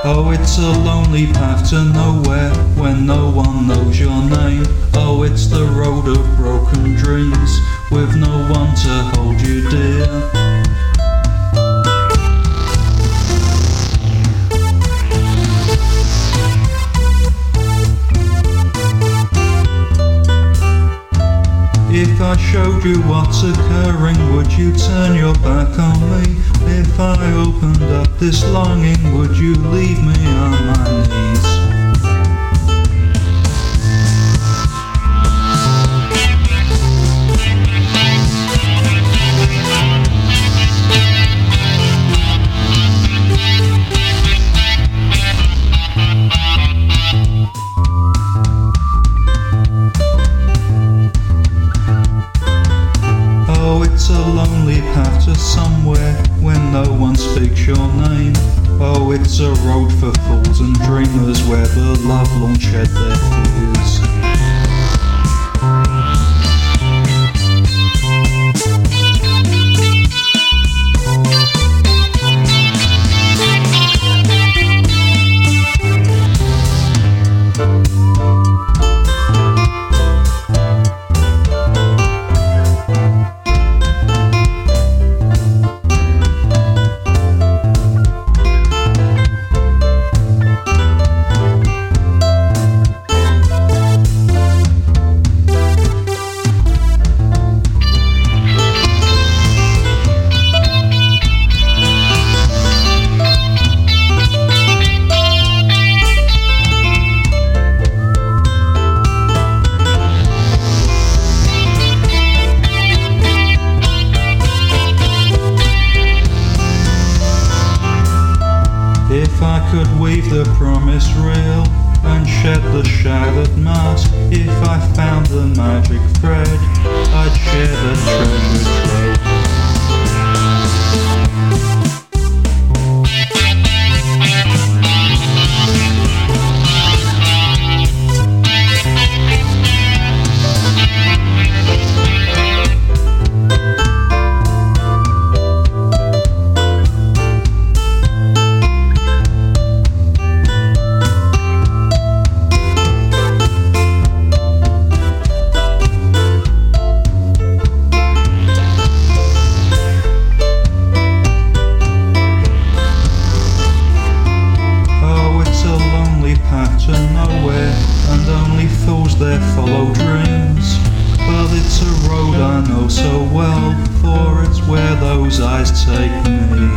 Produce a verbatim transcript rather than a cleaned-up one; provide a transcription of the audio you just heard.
Oh, it's a lonely path to nowhere when no one knows your name. Oh, it's the road of broken dreams with no one to hold you dear. If I showed you what's occurring, would you turn your back on me? If I opened up this longing, would you leave me on my knees? Oh, it's a lonely path to somewhere when no one speaks your name. Oh, it's a road for fools and dreamers where the lovelorn shed their tears. If I could weave the promised reel and shed the shattered mask, if I found the magic thread, I'd share the treasure trove. To nowhere, and only fools there follow dreams. But it's a road I know so well, for it's where those eyes take me.